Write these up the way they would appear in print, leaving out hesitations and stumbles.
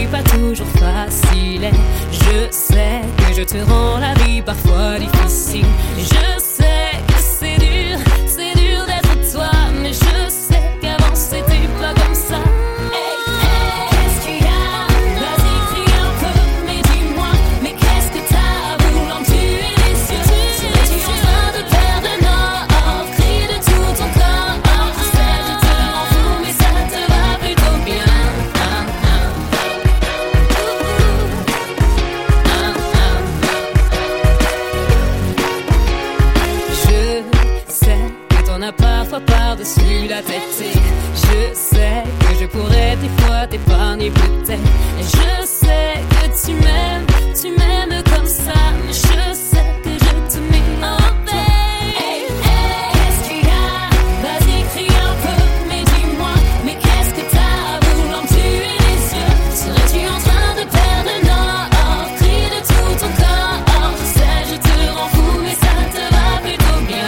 pas toujours facile. Et je sais que je te rends la vie parfois difficile. Et je sais que c'est dur d'être toi. Mais je sais qu'avant c'était pas comme ça. Qu'est-ce qu'il y a? Vas-y, crie un peu, mais dis-moi. Mais qu'est-ce que t'as voulant tuer les yeux? Serais-tu en train de perdre le nord? Crie de tout ton corps. Je sais, je te rends fou, mais ça te va plutôt bien. Je sais que t'en as parfois par-dessus la tête. Et je sais que je pourrais des fois t'épargner peut-être. Et je sais que tu m'aimes comme ça. Mais je sais que je te mets en paix. Qu'est-ce qu'il y a? Vas-y, crie un peu, mais dis-moi. Mais qu'est-ce que t'as voulant tuer les yeux? Serais-tu en train de perdre le nord? Crie de tout ton corps. Je sais, je te rends fou, mais ça te va plutôt bien.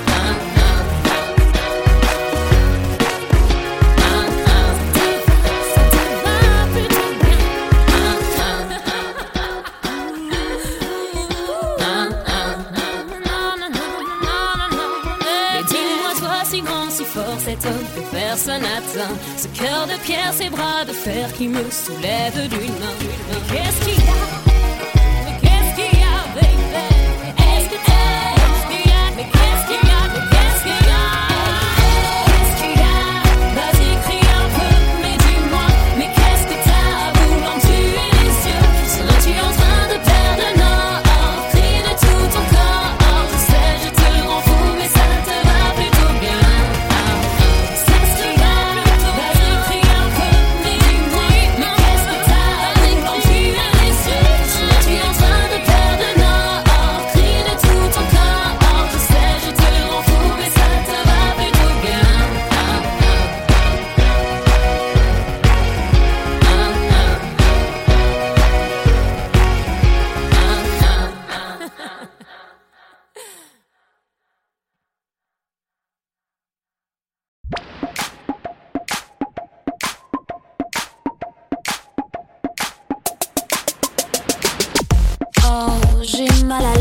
Mais dis-moi, toi si grand, si fort, cet homme que personne n'atteint, ce cœur de pierre, ces bras de fer qui me soulèvent d'une main. Mais qu'est-ce qu'il y a? Mais qu'est-ce qu'il y a, baby? Est-ce que qu'est-ce qu'il y a? Mais qu'est-ce qu'il y a? Mais qu'est-ce qu'il y a? Qu'est-ce qu'il y a? Vas-y, crie un peu, mais dis-moi. Mais qu'est-ce que t'as voulant tuer les yeux? Serais-tu en train de perdre le nord? Crie de tout ton corps. Je sais, je te rends fou, mais ça te va plutôt bien. Qu'est-ce qu'il y a? Vas-y, crie un peu, mais dis-moi. Mais qu'est-ce que t'as voulant tuer les yeux? Serais-tu en train de perdre le nord? Crie de tout ton corps. Je sais, je te rends fou, mais ça te va plutôt bien. Oh, j'ai mal à